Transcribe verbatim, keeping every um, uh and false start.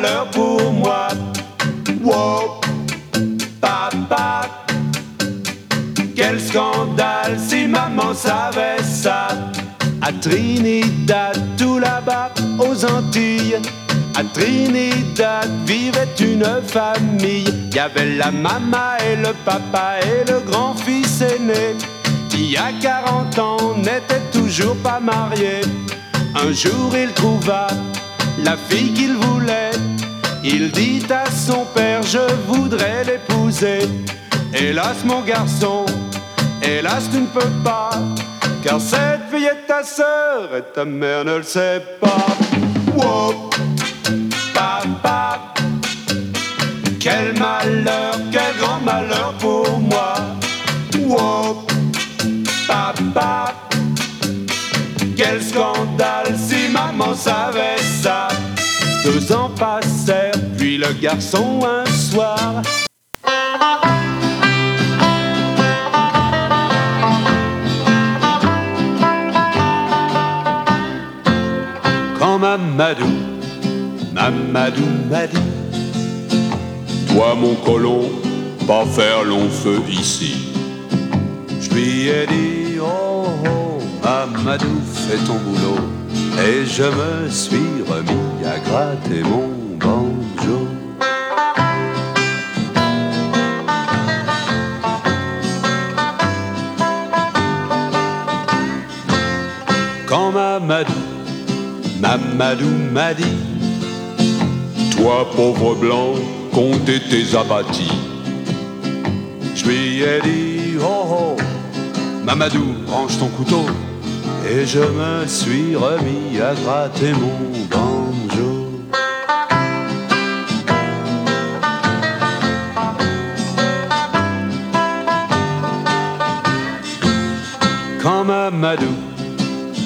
malheur pour moi. Wow, papa, quel scandale si maman savait ça. À Trinidad, tout là-bas aux Antilles, à Trinidad vivait une famille. Il y avait la maman et le papa et le grand-fils aîné, qui à quarante ans n'était toujours pas marié. Un jour il trouva la fille qu'il voulait. Il dit à son père, je voudrais l'épouser. Hélas mon garçon, hélas tu ne peux pas, car cette fille est ta sœur et ta mère ne le sait pas. Wow, papa, quel malheur, quel grand malheur pour moi. Wow, papa, quel scandale si maman savait ça. Deux ans passèrent, puis le garçon un soir quand Mamadou, Mamadou m'a dit, toi mon colon, pas faire long feu ici. je lui ai dit, oh oh, Mamadou, fais ton boulot. Et je me suis remis à gratter mon banjo. Quand Mamadou, Mamadou m'a dit, toi pauvre blanc, comptez tes abattis. je lui ai dit, oh oh, Mamadou, range ton couteau. Et je me suis remis à gratter mon banjo. Quand Mamadou,